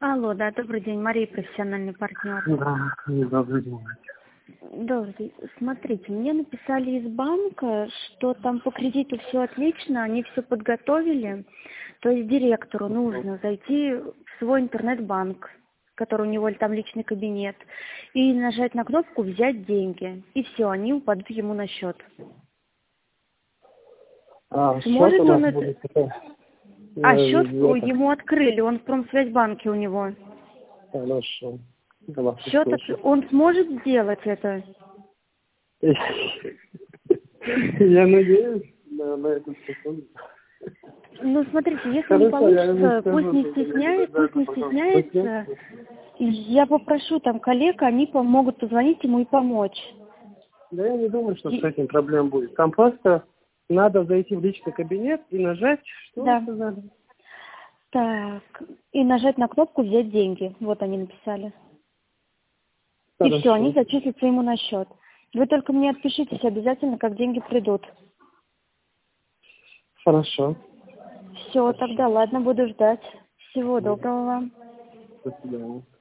Алло, да, добрый день, Мария, профессиональный партнер. Да, добрый день. Добрый день. Смотрите, мне написали из банка, что там по кредиту все отлично, они все подготовили. То есть директору нужно зайти в свой интернет-банк, который у него там личный кабинет, и нажать на кнопку «Взять деньги». И все, они упадут ему на счет. Счет Сможет у он нас это? будет такой. А счет Это, ему открыли, он в Промсвязьбанке у него. хорошо. Я вас Счет, услышу. он сможет сделать это? Я надеюсь на эту секунду. Ну, смотрите, если не Хорошо, я ему получится, скажу, пусть что я не стесняется. пожалуйста. Я попрошу там коллег, они могут позвонить ему и помочь. Да я не думаю, что с этим проблем будет. Там просто надо зайти в личный кабинет и нажать, что вы Да. сказали? Так, и нажать на кнопку «Взять деньги». Вот они написали. И все, они Хорошо. зачислятся ему на счет. Вы только мне отпишитесь обязательно, как деньги придут. Хорошо. Все, тогда ладно, буду ждать. Всего доброго вам. До свидания.